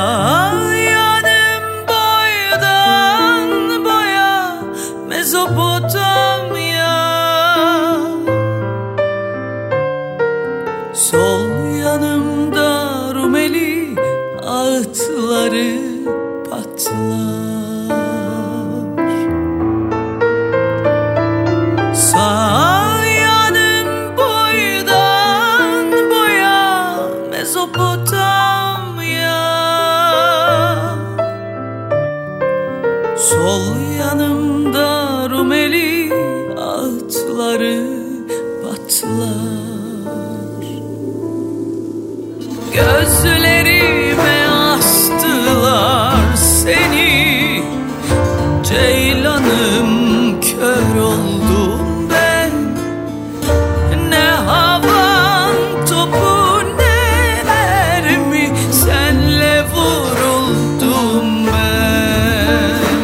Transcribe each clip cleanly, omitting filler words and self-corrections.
yanım boydan boya Mezopotamya, sol yanımda Rumeli ağıtları patlar. Sağ yanım boydan boya Mezopotamya, sol yanımda Rumeli ağıtları patlar. Gözlerime astılar seni, ceylanım kör oldum ben. Ne havan topu ne mermi, senle vuruldum ben.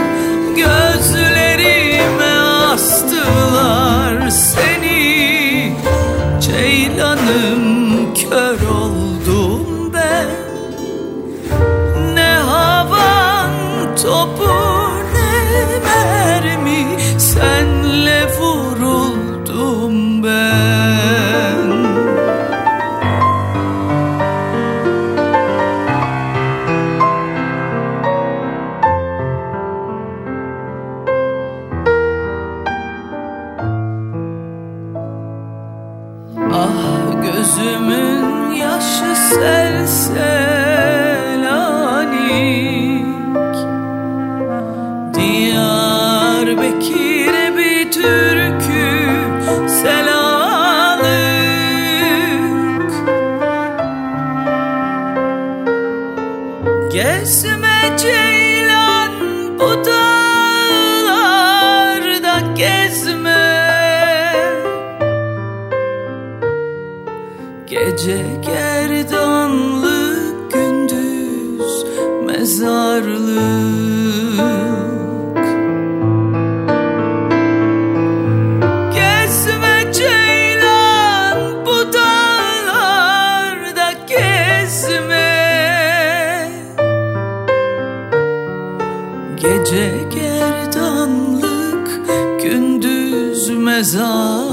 Gözlerime astılar seni, ceylanım kör oldum ben. Ne havan topu ne mermi, senle vuruldum ben. Ah gözümün yaşı sel Selanik, Diyarbakır'a bir türkü selalık. Gezme ceylan bu dağlarda gezme, gece gerdanlık gündüz mezarlık. Gezme ceylan bu dağlarda gezme, gece gerdanlık gündüz mezarlık.